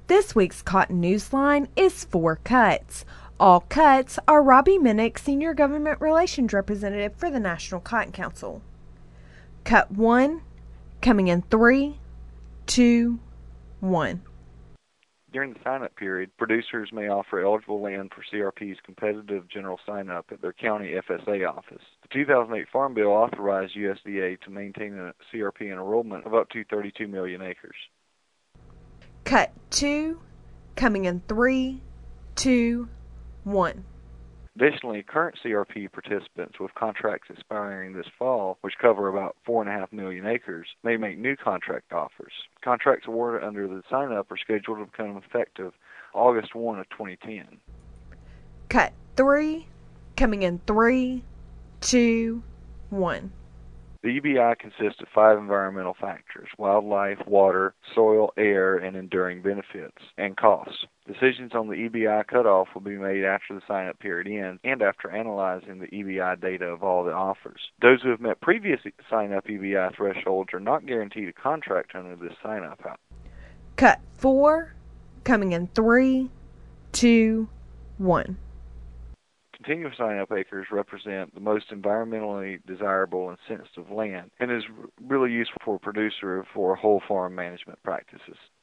This week's Cotton Newsline is 4 cuts. All cuts are Robbie Minnick, Senior Government Relations Representative for the National Cotton Council. Cut 1, coming in 3, 2, 1. During the sign-up period, producers may offer eligible land for CRP's competitive general sign-up at their county FSA office. The 2008 Farm Bill authorized USDA to maintain a CRP enrollment of up to 32 million acres. Cut 2, coming in 3, 2, 1. Additionally, current CRP participants with contracts expiring this fall, which cover about 4.5 million acres, may make new contract offers. Contracts awarded under the sign-up are scheduled to become effective August 1 of 2010. Cut 3, coming in 3, 2, 1. The EBI consists of 5 environmental factors: wildlife, water, soil, air, and enduring benefits, and costs. Decisions on the EBI cutoff will be made after the sign-up period ends and after analyzing the EBI data of all the offers. Those who have met previous sign-up EBI thresholds are not guaranteed a contract under this sign-up. Cut 4, coming in 3, 2, 1. Continuous sign-up acres represent the most environmentally desirable and sensitive land and is really useful for a producer for whole farm management practices.